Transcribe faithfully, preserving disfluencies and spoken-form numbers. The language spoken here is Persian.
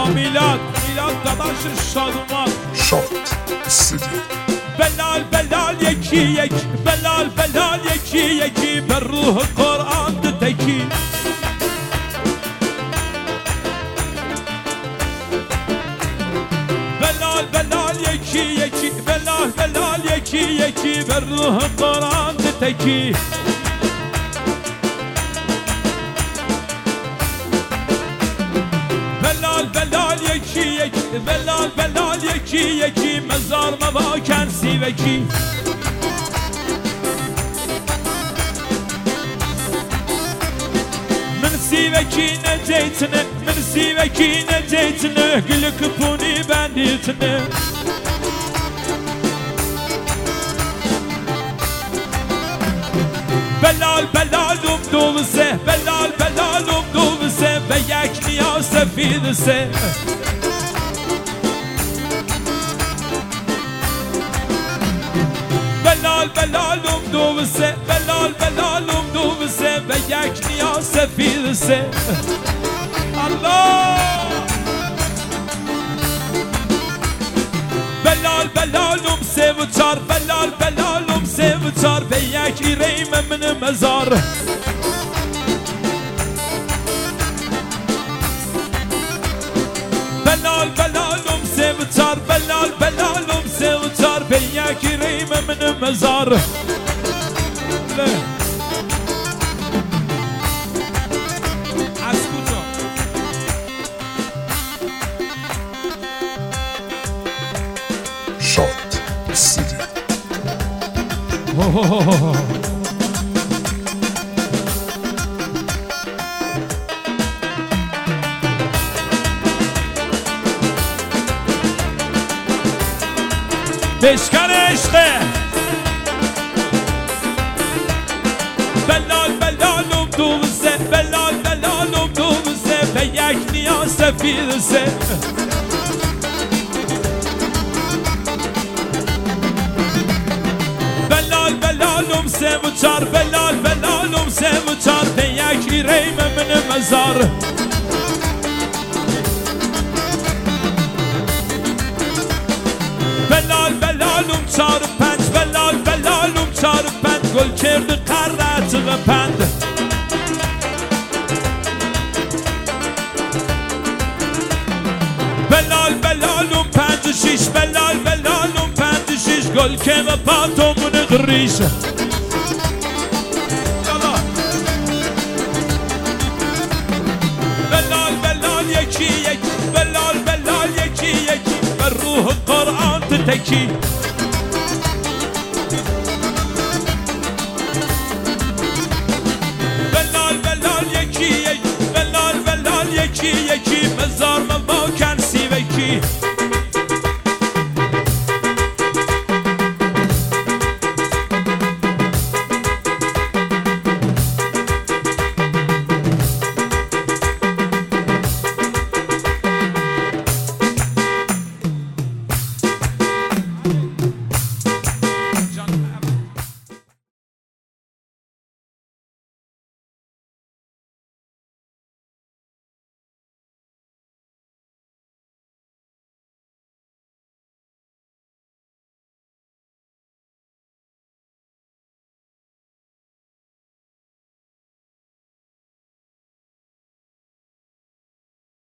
میلاد میلاد داداش شادمان شاد استودیو بلال بلال یکی یک بلال بلال یکی یکی بر روح قرآن تکی بلال بلال یکی یکی بلال بلال یکی یکی بر روح قرآن تکی بلال بلال یکی یکی بلال بلال یکی یکی مزار مواکن سیوکی من سیوکی نجیتنه من سیوکی نجیتنه گلک پونی بندیتنه بلال بلالم دوزه بلال بلالم دوزه و یک نیا سفید سه بلال بلالم دوزه بلال بلالم دوزه و یک نیا سفید سه الله بلال بلالم سه و چار بلال بلالم سه و چار به یک ایریم من مزار بلال بلالم سه و چار بلال بلالم سه و چار به یک ایریم من مزار شاد استودیو بشکن عشقه بلال بلالم دوزه بلال بلالم دوزه به یک نیا سفید سه بلال بلالم سه و چار بلال بلالم سه و چار به یک ایریم من مزار بلال بلالم چار پنج بلال بلالم چار پنج گل کرد قررت و پند بلال بلالم پنج و شیش بلال بلالم پنج و شیش گل که و پاتمون غریش بلال بلال یکی یک بلال بلال یکی یکی بر روح قرآن تکی بلال بلال یکی یک بلال بلال یکی یکی مزار مبا